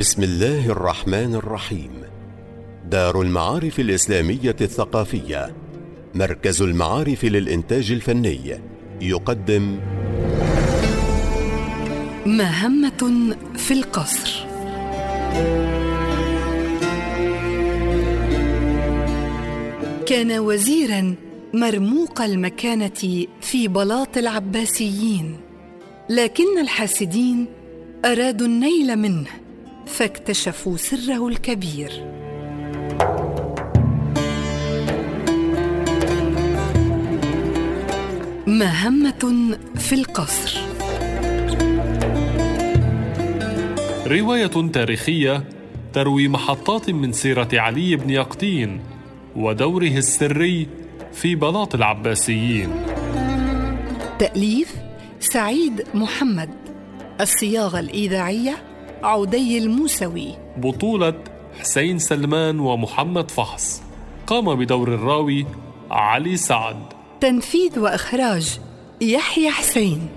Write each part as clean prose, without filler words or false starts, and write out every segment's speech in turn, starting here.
بسم الله الرحمن الرحيم. دار المعارف الإسلامية الثقافية، مركز المعارف للإنتاج الفني، يقدم مهمة في القصر. كان وزيراً مرموق المكانة في بلاط العباسيين، لكن الحاسدين أرادوا النيل منه فاكتشفوا سره الكبير. مهمة في القصر. رواية تاريخية تروي محطات من سيرة علي بن يقطين ودوره السري في بلاط العباسيين. تأليف سعيد محمد. الصياغة الإذاعية عودي الموسوي. بطولة حسين سلمان ومحمد فحص. قام بدور الراوي علي سعد. تنفيذ وإخراج يحيى حسين.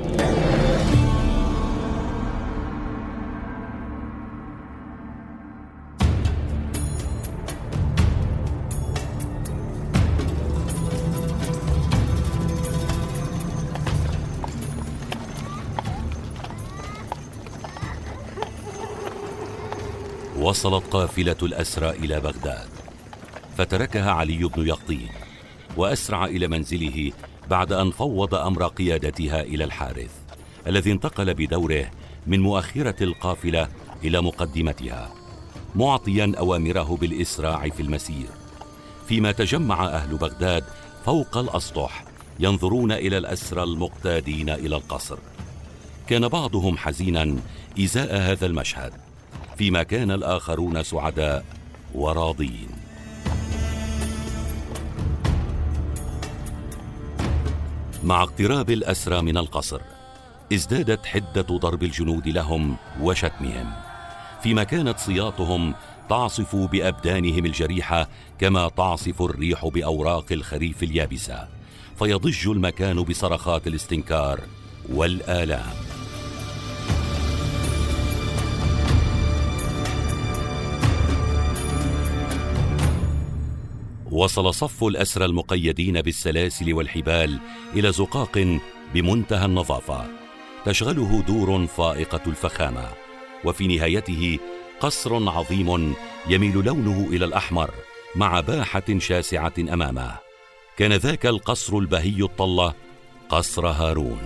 وصلت قافلة الأسرى إلى بغداد، فتركها علي بن يقطين وأسرع إلى منزله بعد أن فوض أمر قيادتها إلى الحارث، الذي انتقل بدوره من مؤخرة القافلة إلى مقدمتها، معطيا أوامره بالإسراع في المسير، فيما تجمع أهل بغداد فوق الأسطح ينظرون إلى الأسرى المقتادين إلى القصر. كان بعضهم حزينا إزاء هذا المشهد، فيما كان الآخرون سعداء وراضين. مع اقتراب الأسرى من القصر ازدادت حدة ضرب الجنود لهم وشتمهم، فيما كانت صياطهم تعصف بأبدانهم الجريحة كما تعصف الريح بأوراق الخريف اليابسة، فيضج المكان بصرخات الاستنكار والآلام. وصل صف الأسرى المقيدين بالسلاسل والحبال إلى زقاق بمنتهى النظافة تشغله دور فائقة الفخامة، وفي نهايته قصر عظيم يميل لونه إلى الأحمر مع باحة شاسعة أمامه. كان ذاك القصر البهي الطلة قصر هارون.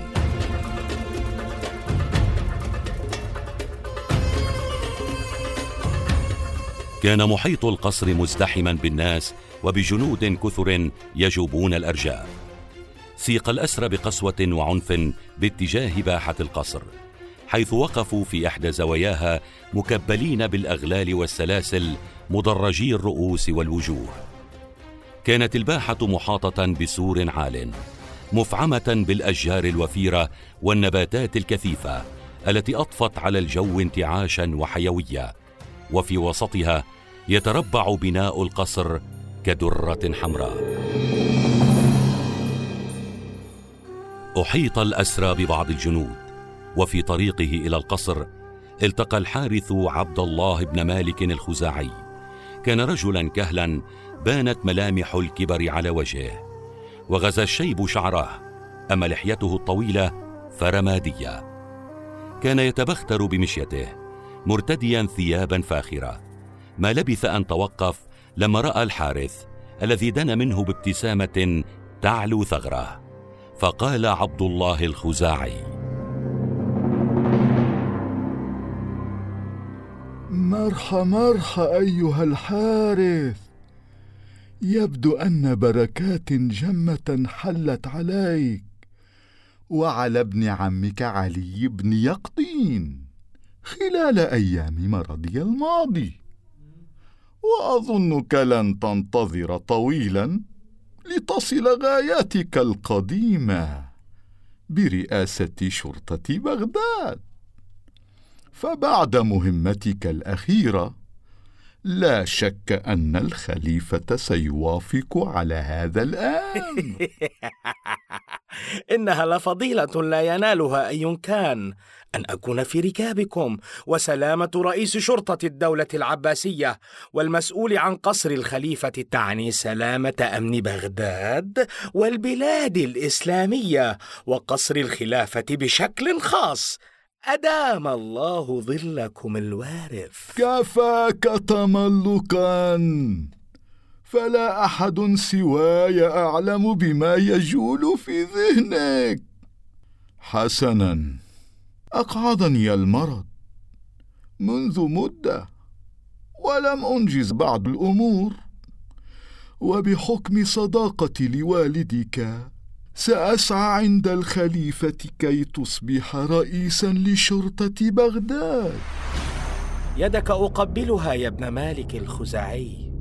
كان محيط القصر مزدحما بالناس وبجنود كثر يجوبون الأرجاء. سيق الأسرى بقسوة وعنف باتجاه باحة القصر، حيث وقفوا في إحدى زواياها مكبلين بالأغلال والسلاسل مدرجي الرؤوس والوجوه. كانت الباحة محاطة بسور عال مفعمة بالأشجار الوفيرة والنباتات الكثيفة التي أضفت على الجو انتعاشا وحيوية، وفي وسطها يتربع بناء القصر كدرة حمراء. أحيط الأسرى ببعض الجنود، وفي طريقه إلى القصر التقى الحارث عبد الله بن مالك الخزاعي. كان رجلا كهلا بانت ملامح الكبر على وجهه، وغزا الشيب شعره، أما لحيته الطويلة فرمادية. كان يتبختر بمشيته مرتديا ثيابا فاخرة. ما لبث أن توقف لما رأى الحارث الذي دنا منه بابتسامة تعلو ثغره، فقال عبد الله الخزاعي: مرحى أيها الحارث، يبدو أن بركات جمة حلت عليك وعلى ابن عمك علي بن يقطين خلال أيام مرضي الماضي، وأظنك لن تنتظر طويلا لتصل غاياتك القديمة برئاسة شرطة بغداد. فبعد مهمتك الأخيرة لا شك أن الخليفة سيوافق على هذا الأمر. إنها لفضيلة لا ينالها أي كان أن أكون في ركابكم، وسلامة رئيس شرطة الدولة العباسية والمسؤول عن قصر الخليفة تعني سلامة أمن بغداد والبلاد الإسلامية وقصر الخلافة بشكل خاص. أدام الله ظلكم الوارف. كفاك تملقا، فلا أحد سواي أعلم بما يجول في ذهنك. حسنا، أقعدني المرض منذ مدة ولم أنجز بعض الأمور، وبحكم صداقتي لوالدك سأسعى عند الخليفة كي تصبح رئيسا لشرطة بغداد. يدك أقبلها يا ابن مالك الخزاعي.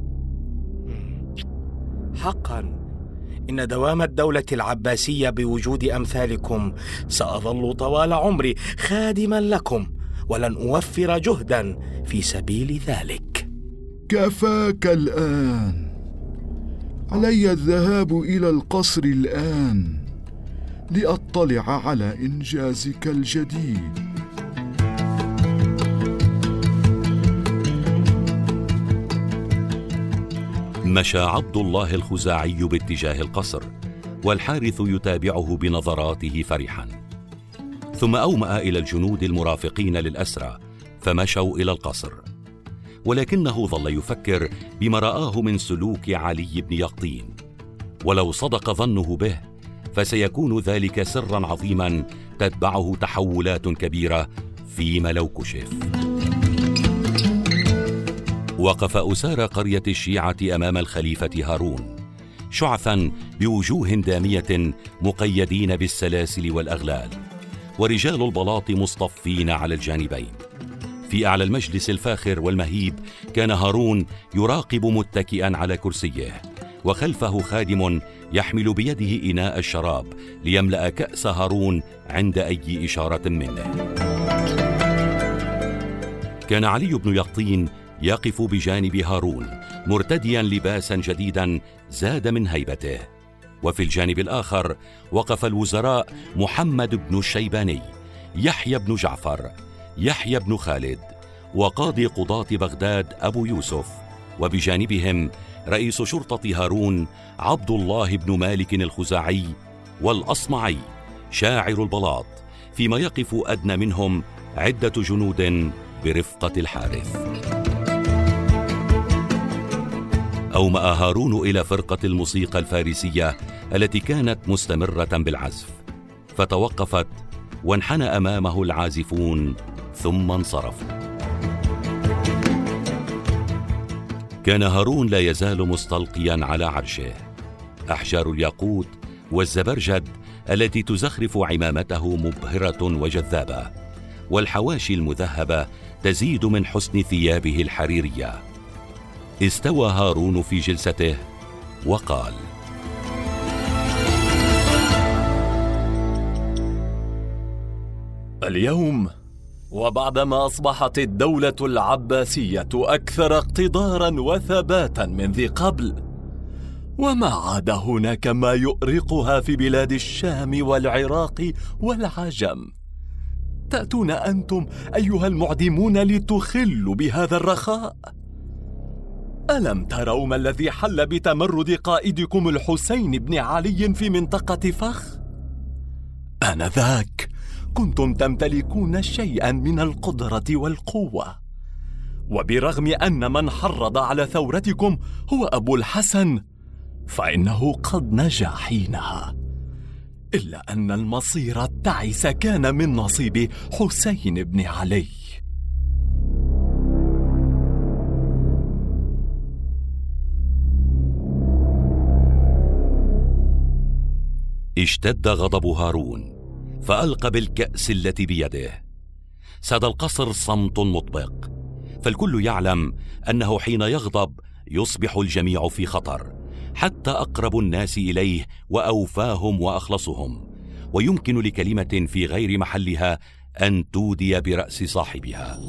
حقا إن دوام الدولة العباسية بوجود أمثالكم سأظل طوال عمري خادما لكم، ولن أوفر جهدا في سبيل ذلك. كفاك الآن، علي الذهاب إلى القصر الآن لأطلع على إنجازك الجديد. مشى عبد الله الخزاعي باتجاه القصر، والحارث يتابعه بنظراته فرحا، ثم أومأ إلى الجنود المرافقين للأسرى فمشوا إلى القصر، ولكنه ظل يفكر بما رآه من سلوك علي بن يقطين، ولو صدق ظنه به فسيكون ذلك سرا عظيما تتبعه تحولات كبيرة فيما لو كشف. وقف أسارى قرية الشيعة أمام الخليفة هارون شعثا بوجوه دامية مقيدين بالسلاسل والأغلال، ورجال البلاط مصطفين على الجانبين. في أعلى المجلس الفاخر والمهيب كان هارون يراقب متكئا على كرسيه، وخلفه خادم يحمل بيده إناء الشراب ليملأ كأس هارون عند أي إشارة منه. كان علي بن يقطين يقف بجانب هارون مرتديا لباسا جديدا زاد من هيبته، وفي الجانب الآخر وقف الوزراء محمد بن الشيباني، يحيى بن جعفر، يحيى بن خالد، وقاضي قضاة بغداد أبو يوسف، وبجانبهم رئيس شرطة هارون عبد الله بن مالك الخزاعي والأصمعي شاعر البلاط، فيما يقف أدنى منهم عدة جنود برفقة الحارث. أومأ هارون إلى فرقة الموسيقى الفارسية التي كانت مستمرة بالعزف، فتوقفت وانحنى أمامه العازفون ثم انصرفوا. كان هارون لا يزال مستلقيا على عرشه، أحجار الياقوت والزبرجد التي تزخرف عمامته مبهرة وجذابة، والحواشي المذهبة تزيد من حسن ثيابه الحريرية. استوى هارون في جلسته وقال: اليوم وبعدما أصبحت الدولة العباسية أكثر اقتدارا وثباتا من ذي قبل، وما عاد هناك ما يؤرقها في بلاد الشام والعراق والعجم، تأتون أنتم أيها المعدمون لتخلوا بهذا الرخاء. ألم تروا ما الذي حل بتمرد قائدكم الحسين بن علي في منطقة فخ؟ آنذاك كنتم تمتلكون شيئا من القدرة والقوة، وبرغم أن من حرض على ثورتكم هو أبو الحسن فإنه قد نجا حينها، إلا أن المصير التعس كان من نصيب حسين بن علي. اشتد غضب هارون فألقى بالكأس التي بيده. ساد القصر صمت مطبق، فالكل يعلم أنه حين يغضب يصبح الجميع في خطر، حتى أقرب الناس إليه وأوفاهم وأخلصهم، ويمكن لكلمة في غير محلها أن تودي برأس صاحبها.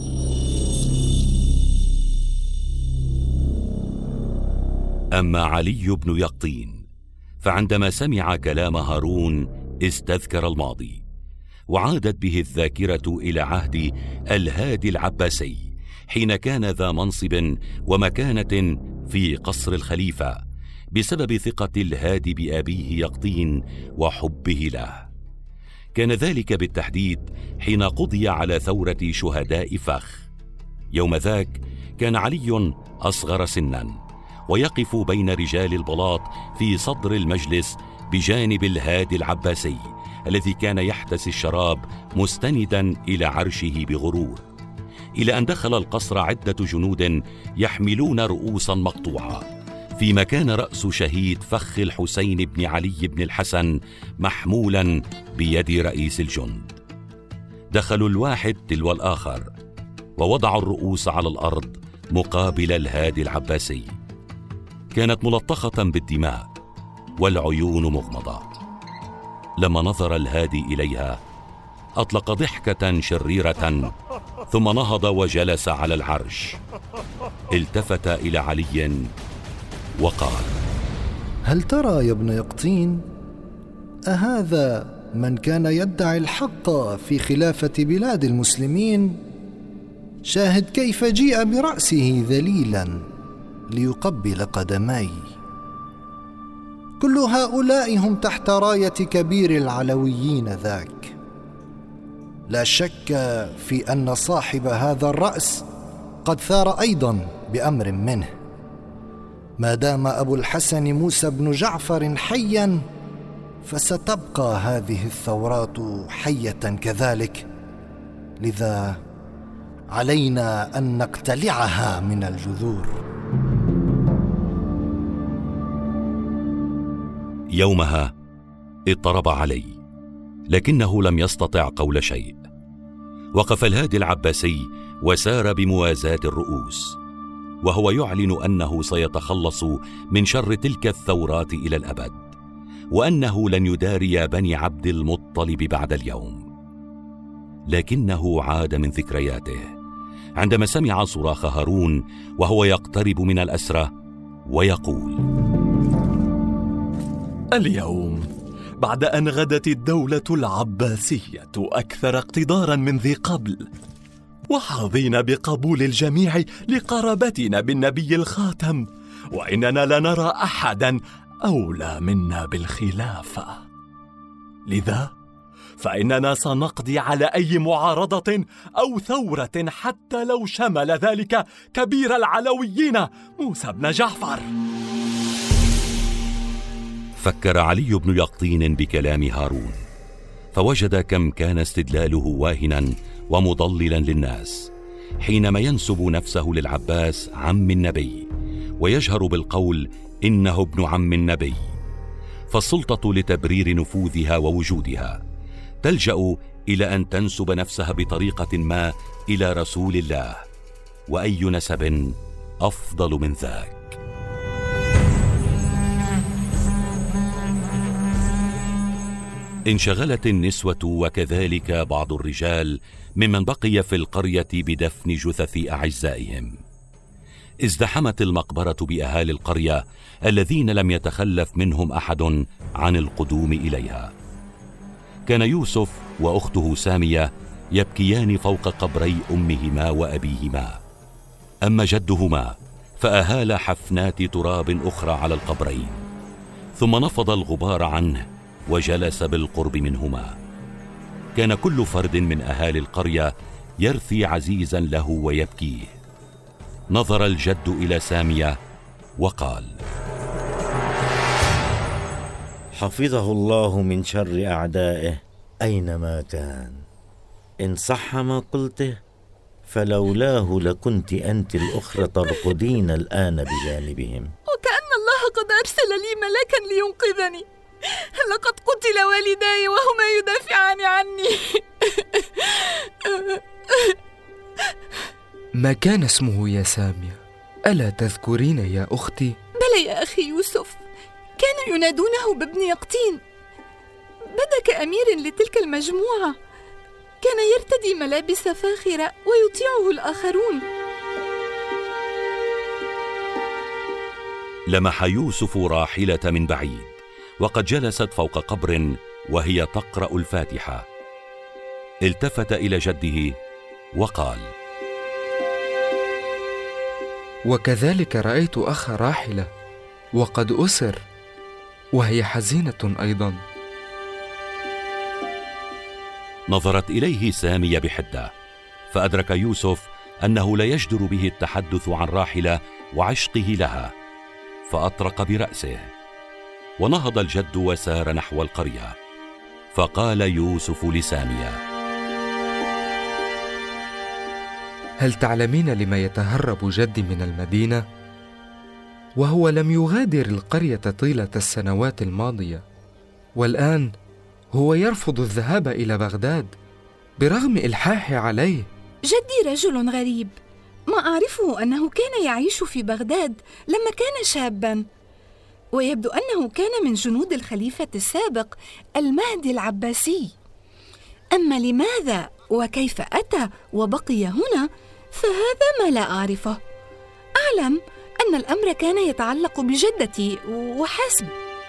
أما علي بن يقطين فعندما سمع كلام هارون استذكر الماضي، وعادت به الذاكرة إلى عهد الهادي العباسي حين كان ذا منصب ومكانة في قصر الخليفة بسبب ثقة الهادي بأبيه يقطين وحبه له. كان ذلك بالتحديد حين قضي على ثورة شهداء فخ. يوم ذاك كان علي أصغر سنا، ويقف بين رجال البلاط في صدر المجلس بجانب الهادي العباسي الذي كان يحتسي الشراب مستندا إلى عرشه بغرور، إلى أن دخل القصر عدة جنود يحملون رؤوسا مقطوعة، فيما كان رأس شهيد فخ الحسين بن علي بن الحسن محمولا بيد رئيس الجند. دخلوا الواحد تلو الآخر ووضعوا الرؤوس على الأرض مقابل الهادي العباسي. كانت ملطخة بالدماء والعيون مغمضة. لما نظر الهادي إليها أطلق ضحكة شريرة، ثم نهض وجلس على العرش. التفت إلى علي وقال: هل ترى يا ابن يقطين، أهذا من كان يدعي الحق في خلافة بلاد المسلمين؟ شاهد كيف جيء برأسه ذليلا ليقبل قدمي. كل هؤلاء هم تحت راية كبير العلويين ذاك. لا شك في أن صاحب هذا الرأس قد ثار أيضا بأمر منه. ما دام أبو الحسن موسى بن جعفر حيا فستبقى هذه الثورات حية كذلك، لذا علينا أن نقتلعها من الجذور. يومها اضطرب علي، لكنه لم يستطع قول شيء. وقف الهادي العباسي وسار بموازاة الرؤوس، وهو يعلن أنه سيتخلص من شر تلك الثورات إلى الأبد، وأنه لن يداري بني عبد المطلب بعد اليوم. لكنه عاد من ذكرياته عندما سمع صراخ هارون وهو يقترب من الأسرة ويقول: اليوم بعد أن غدت الدولة العباسية أكثر اقتدارا من ذي قبل، وحظينا بقبول الجميع لقرابتنا بالنبي الخاتم، وإننا لا نرى أحدا أولى منا بالخلافة. لذا فإننا سنقضي على أي معارضة أو ثورة حتى لو شمل ذلك كبير العلويين موسى بن جعفر. فكر علي بن يقطين بكلام هارون، فوجد كم كان استدلاله واهنا ومضللا للناس حينما ينسب نفسه للعباس عم النبي ويجهر بالقول إنه ابن عم النبي. فالسلطة لتبرير نفوذها ووجودها تلجأ إلى أن تنسب نفسها بطريقة ما إلى رسول الله، وأي نسب أفضل من ذاك؟ انشغلت النسوة وكذلك بعض الرجال ممن بقي في القرية بدفن جثث أعزائهم. ازدحمت المقبرة بأهالي القرية الذين لم يتخلف منهم أحد عن القدوم إليها. كان يوسف وأخته سامية يبكيان فوق قبري أمهما وأبيهما، أما جدهما فأهال حفنات تراب أخرى على القبرين، ثم نفض الغبار عنه وجلس بالقرب منهما. كان كل فرد من أهالي القرية يرثي عزيزا له ويبكيه. نظر الجد إلى سامية وقال: حفظه الله من شر أعدائه أينما كان. إن صح ما قلته فلولاه لكنت أنت الأخرى ترقدين الآن بجانبهم. وكأن الله قد أرسل لي ملاكا لينقذني. لقد قتل والداي وهما يدافعان عني. ما كان اسمه يا سامية؟ ألا تذكرين يا أختي؟ بلى يا أخي يوسف، كانوا ينادونه بابن يقطين. بدا كأمير لتلك المجموعة، كان يرتدي ملابس فاخرة ويطيعه الآخرون. لمح يوسف راحلة من بعيد وقد جلست فوق قبر وهي تقرأ الفاتحة. التفت إلى جده وقال: وكذلك رأيت أخ راحلة وقد أسر وهي حزينة أيضا. نظرت إليه سامية بحدة، فأدرك يوسف أنه لا يجدر به التحدث عن راحلة وعشقه لها، فأطرق برأسه. ونهض الجد وسار نحو القرية، فقال يوسف لسامية: هل تعلمين لما يتهرب جدي من المدينة؟ وهو لم يغادر القرية طيلة السنوات الماضية، والآن هو يرفض الذهاب إلى بغداد برغم إلحاحي عليه. جدي رجل غريب، ما أعرفه أنه كان يعيش في بغداد لما كان شاباً، ويبدو أنه كان من جنود الخليفة السابق المهدي العباسي. أما لماذا وكيف أتى وبقي هنا فهذا ما لا أعرفه. أعلم أن الأمر كان يتعلق بجدتي وحسب.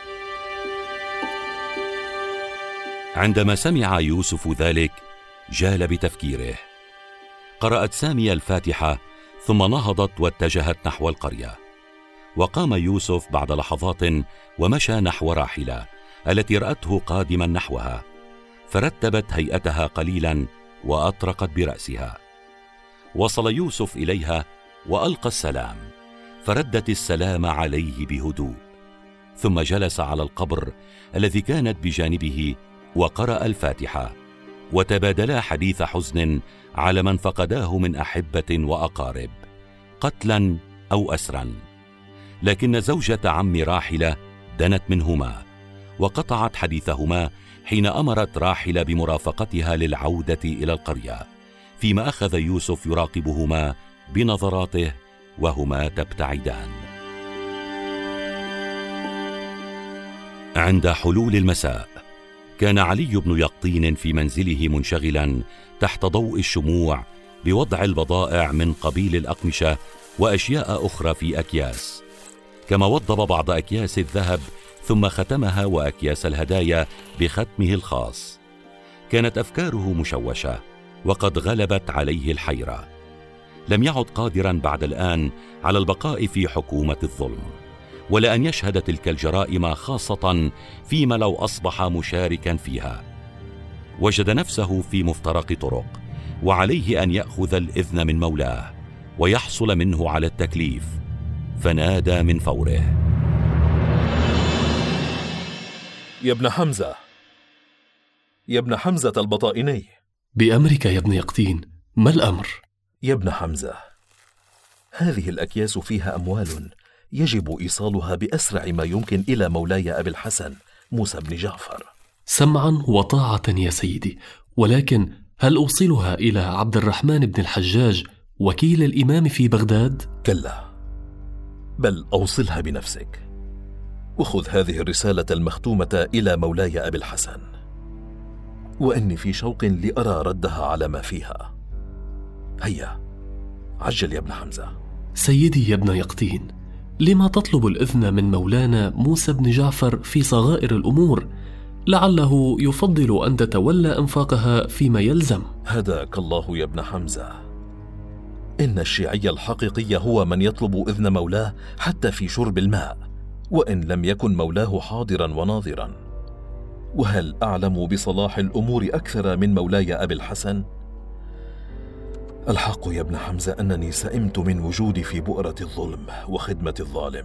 عندما سمع يوسف ذلك جال بتفكيره. قرأت سامية الفاتحة ثم نهضت واتجهت نحو القرية. وقام يوسف بعد لحظات ومشى نحو راحلة التي رأته قادما نحوها، فرتبت هيئتها قليلا وأطرقت برأسها. وصل يوسف إليها وألقى السلام، فردت السلام عليه بهدوء، ثم جلس على القبر الذي كانت بجانبه وقرأ الفاتحة، وتبادلا حديث حزن على من فقداه من أحبة وأقارب قتلا أو أسرا. لكن زوجة عم راحلة دنت منهما وقطعت حديثهما حين أمرت راحلة بمرافقتها للعودة إلى القرية، فيما أخذ يوسف يراقبهما بنظراته وهما تبتعدان. عند حلول المساء كان علي بن يقطين في منزله منشغلا تحت ضوء الشموع بوضع البضائع من قبيل الأقمشة وأشياء أخرى في أكياس، كما وضب بعض أكياس الذهب ثم ختمها وأكياس الهدايا بختمه الخاص. كانت أفكاره مشوشة وقد غلبت عليه الحيرة. لم يعد قادرا بعد الآن على البقاء في حكومة الظلم، ولا أن يشهد تلك الجرائم، خاصة فيما لو أصبح مشاركا فيها. وجد نفسه في مفترق طرق، وعليه أن يأخذ الإذن من مولاه ويحصل منه على التكليف، فنادى من فوره: يا ابن حمزة، يا ابن حمزة البطائني. بأمرك يا ابن يقطين، ما الأمر؟ يا ابن حمزة، هذه الأكياس فيها أموال يجب إيصالها بأسرع ما يمكن إلى مولاي أبي الحسن موسى بن جعفر. سمعا وطاعة يا سيدي، ولكن هل أوصلها إلى عبد الرحمن بن الحجاج وكيل الإمام في بغداد؟ كلا، بل أوصلها بنفسك، وخذ هذه الرسالة المختومة إلى مولاي أبي الحسن، وإني في شوق لأرى ردها على ما فيها. هيا عجل يا ابن حمزة. سيدي يا ابن يقطين، لما تطلب الإذن من مولانا موسى بن جعفر في صغائر الأمور؟ لعله يفضل أن تتولى أنفاقها فيما يلزم. هداك الله يا ابن حمزة، إن الشيعي الحقيقي هو من يطلب إذن مولاه حتى في شرب الماء، وإن لم يكن مولاه حاضرا وناظرا. وهل أعلم بصلاح الأمور أكثر من مولاي أبي الحسن؟ الحق يا ابن حمزة أنني سئمت من وجودي في بؤرة الظلم وخدمة الظالم،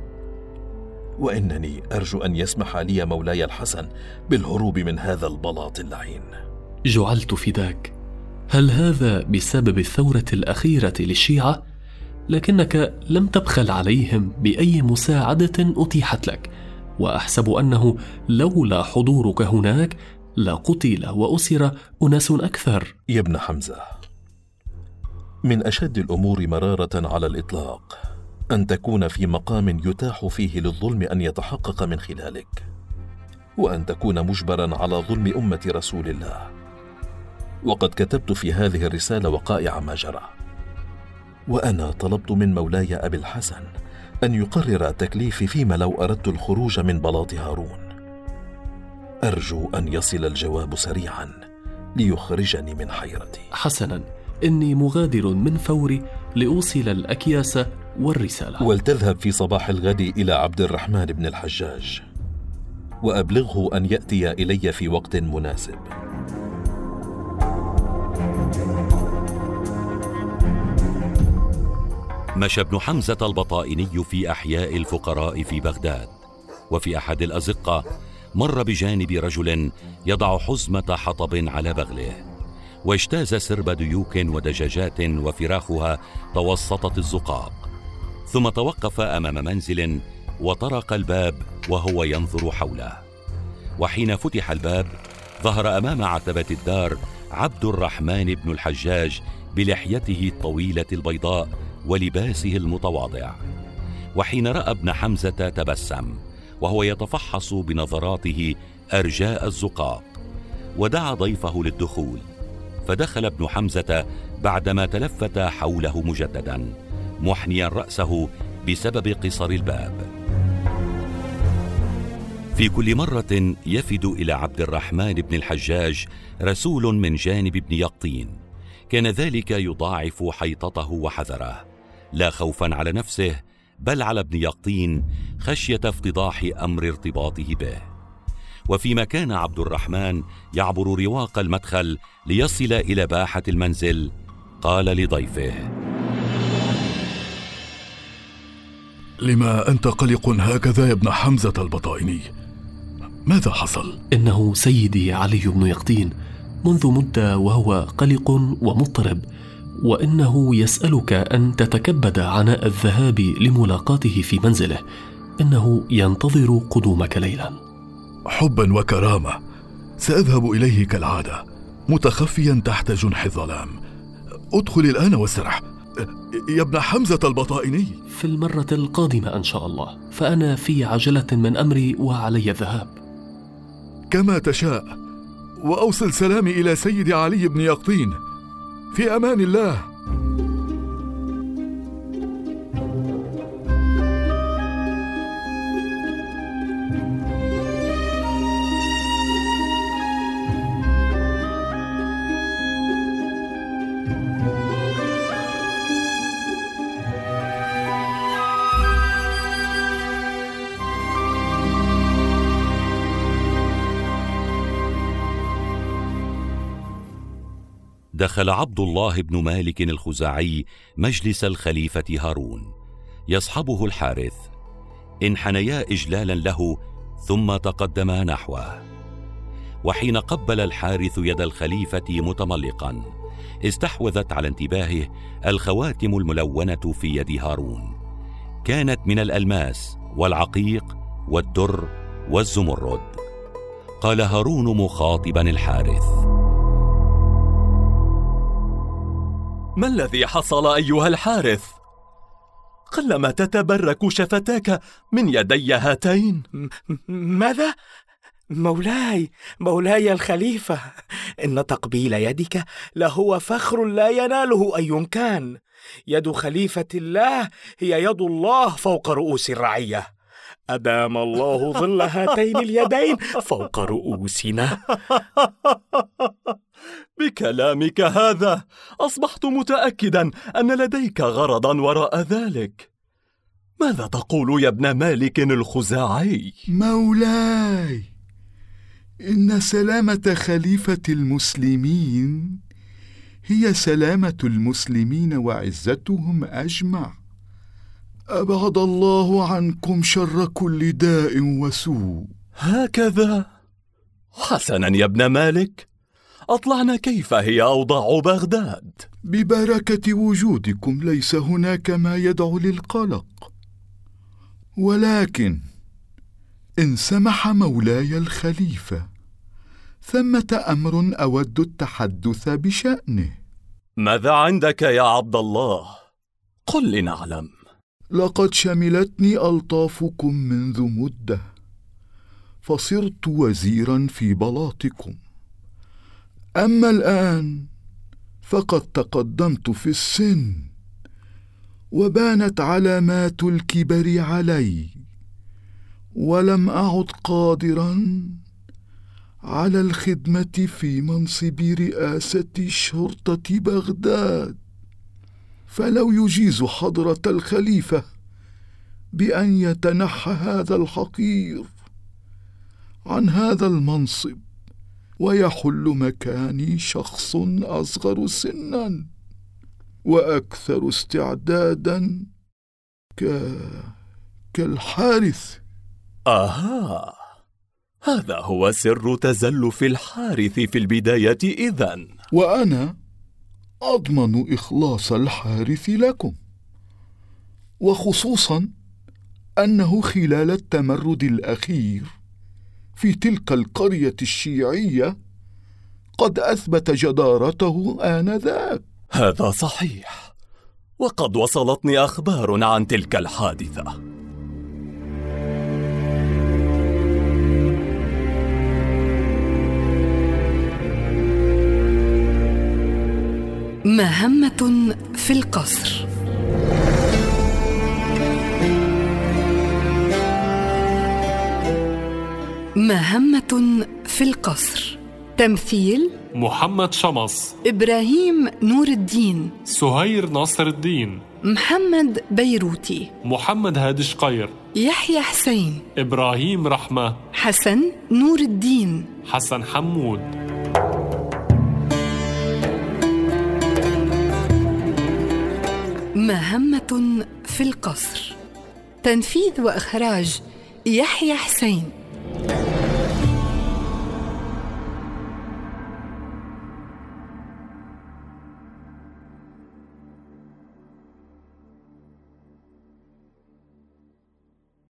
وإنني أرجو أن يسمح لي مولاي الحسن بالهروب من هذا البلاط اللعين. جعلت فداك. هل هذا بسبب الثورة الأخيرة للشيعة؟ لكنك لم تبخل عليهم بأي مساعدة أتيحت لك، وأحسب أنه لولا حضورك هناك لقتل وأسر أناس أكثر. يا ابن حمزة، من أشد الأمور مرارة على الإطلاق أن تكون في مقام يتاح فيه للظلم أن يتحقق من خلالك، وأن تكون مجبرا على ظلم أمة رسول الله. وقد كتبت في هذه الرسالة وقائع ما جرى، وأنا طلبت من مولاي أبي الحسن أن يقرر تكليفي فيما لو أردت الخروج من بلاط هارون، أرجو أن يصل الجواب سريعا ليخرجني من حيرتي. حسنا، إني مغادر من فوري لأوصل الأكياس والرسالة. ولتذهب في صباح الغد إلى عبد الرحمن بن الحجاج وأبلغه أن يأتي إلي في وقت مناسب. مشى ابن حمزة البطائني في أحياء الفقراء في بغداد، وفي أحد الأزقة مر بجانب رجل يضع حزمة حطب على بغله، واجتاز سرب ديوك ودجاجات وفراخها توسطت الزقاق، ثم توقف أمام منزل وطرق الباب وهو ينظر حوله. وحين فتح الباب ظهر أمام عتبة الدار عبد الرحمن بن الحجاج بلحيته الطويلة البيضاء ولباسه المتواضع. وحين رأى ابن حمزة تبسم وهو يتفحص بنظراته أرجاء الزقاق، ودعا ضيفه للدخول، فدخل ابن حمزة بعدما تلفت حوله مجددا محنيا رأسه بسبب قصر الباب. في كل مرة يفد إلى عبد الرحمن بن الحجاج رسول من جانب ابن يقطين، كان ذلك يضاعف حيطته وحذره، لا خوفا على نفسه بل على ابن يقطين خشية افتضاح أمر ارتباطه به. وفيما كان عبد الرحمن يعبر رواق المدخل ليصل إلى باحة المنزل، قال لضيفه: لما أنت قلق هكذا يا ابن حمزة البطائني؟ ماذا حصل؟ إنه سيدي علي بن يقطين منذ مدة وهو قلق ومضطرب، وإنه يسألك أن تتكبد عناء الذهاب لملاقاته في منزله، إنه ينتظر قدومك ليلا. حبا وكرامة، سأذهب إليه كالعادة متخفيا تحت جنح الظلام. ادخل الآن واسترح يا ابن حمزة البطائني. في المرة القادمة إن شاء الله، فأنا في عجلة من أمري وعلي الذهاب. كما تشاء، وأوصل سلامي إلى سيدي علي بن يقطين. في أمان الله. دخل عبد الله بن مالك الخزاعي مجلس الخليفة هارون يصحبه الحارث، انحنيا إجلالا له ثم تقدما نحوه. وحين قبل الحارث يد الخليفة متملقا، استحوذت على انتباهه الخواتم الملونة في يد هارون، كانت من الألماس والعقيق والدر والزمرد. قال هارون مخاطبا الحارث: ما الذي حصل أيها الحارث؟ قلما تتبرك شفتاك من يدي هاتين. ماذا؟ مولاي الخليفة، إن تقبيل يدك لهو فخر لا يناله أي كان. يد خليفة الله هي يد الله فوق رؤوس الرعية. أدام الله ظل هاتين اليدين فوق رؤوسنا. بكلامك هذا أصبحت متأكدا أن لديك غرضا وراء ذلك. ماذا تقول يا ابن مالك الخزاعي؟ مولاي، إن سلامة خليفة المسلمين هي سلامة المسلمين وعزتهم أجمع. أبعد الله عنكم شر كل داء وسوء. هكذا؟ حسنا يا ابن مالك، أطلعنا كيف هي أوضاع بغداد. ببركة وجودكم ليس هناك ما يدعو للقلق، ولكن إن سمح مولاي الخليفة ثمة أمر أود التحدث بشأنه. ماذا عندك يا عبد الله؟ قل لنعلم. لقد شملتني ألطافكم منذ مدة، فصرت وزيرا في بلاطكم. أما الآن فقد تقدمت في السن وبانت علامات الكبر علي، ولم أعد قادرا على الخدمة في منصب رئاسة شرطة بغداد، فلو يجيز حضرة الخليفة بأن يتنحى هذا الحقير عن هذا المنصب ويحل مكاني شخص أصغر سنا وأكثر استعدادا كالحارث. هذا هو سر تزلف الحارث في البداية إذن. وأنا أضمن إخلاص الحارث لكم، وخصوصا أنه خلال التمرد الأخير في تلك القرية الشيعية قد أثبت جدارته آنذاك. هذا صحيح، وقد وصلتني أخبار عن تلك الحادثة. مهمة في القصر. مهمة في القصر. تمثيل: محمد شمس، إبراهيم نور الدين، سهير ناصر الدين، محمد بيروتي، محمد هادي شقير، يحيى حسين، إبراهيم رحمة، حسن نور الدين، حسن حمود. مهمة في القصر. تنفيذ وإخراج يحيى حسين.